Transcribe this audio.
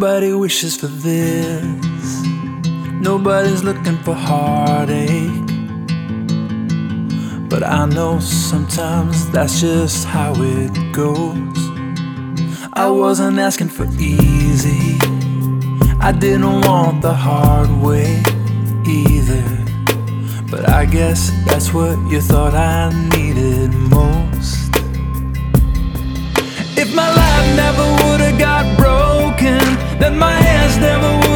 Nobody wishes for this. Nobody's looking for heartache. But I know sometimes that's just how it goes. I wasn't asking for easy. I didn't want the hard way either. But I guess that's what you thought I needed most. If my life never would've got broken, then my hands never would